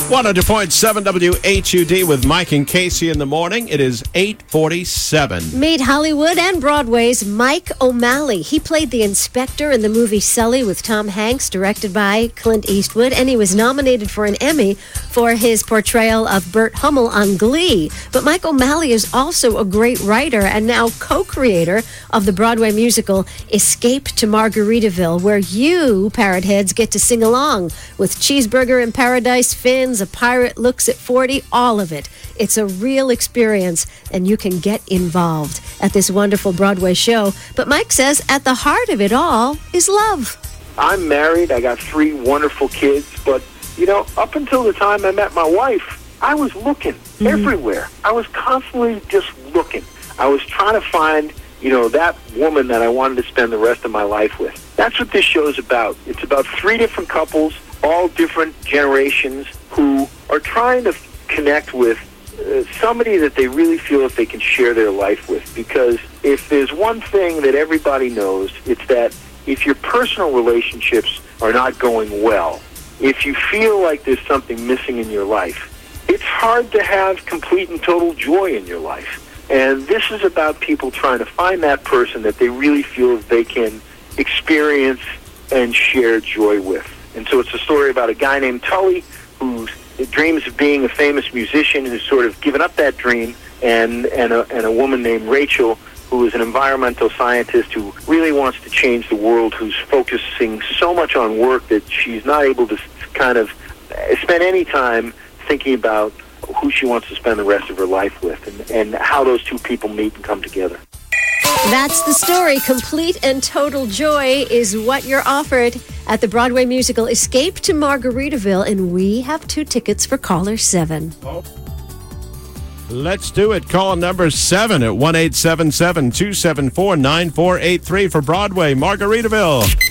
100.7 WHUD with Mike and Casey in the morning. It is 8:47. Made Hollywood and Broadway's Mike O'Malley. He played the inspector in the movie Sully with Tom Hanks, directed by Clint Eastwood, and he was nominated for an Emmy for his portrayal of Burt Hummel on Glee. But Mike O'Malley is also a great writer and now co-creator of the Broadway musical Escape to Margaritaville, where you, Parrot Heads, get to sing along with Cheeseburger in Paradise, Fins, A Pirate Looks at 40, all of it. It's a real experience, and you can get involved at this wonderful Broadway show. But Mike says at the heart of it all is love. I'm married. I got 3 wonderful kids. But, up until the time I met my wife, I was looking everywhere. I was constantly just looking. I was trying to find, that woman that I wanted to spend the rest of my life with. That's what this show is about. It's about 3 different couples, all different generations, who are trying to connect with somebody that they really feel that they can share their life with. Because if there's one thing that everybody knows, it's that if your personal relationships are not going well, if you feel like there's something missing in your life, it's hard to have complete and total joy in your life. And this is about people trying to find that person that they really feel they can experience and share joy with. And so it's a story about a guy named Tully who dreams of being a famous musician, who's sort of given up that dream, and a woman named Rachel, who is an environmental scientist who really wants to change the world, who's focusing so much on work that she's not able to kind of spend any time thinking about who she wants to spend the rest of her life with, and how those 2 people meet and come together. That's the story. Complete and total joy is what you're offered at the Broadway musical Escape to Margaritaville, and we have 2 tickets for caller 7. Let's do it. Call number 7 at 1-877-274-9483 for Broadway Margaritaville.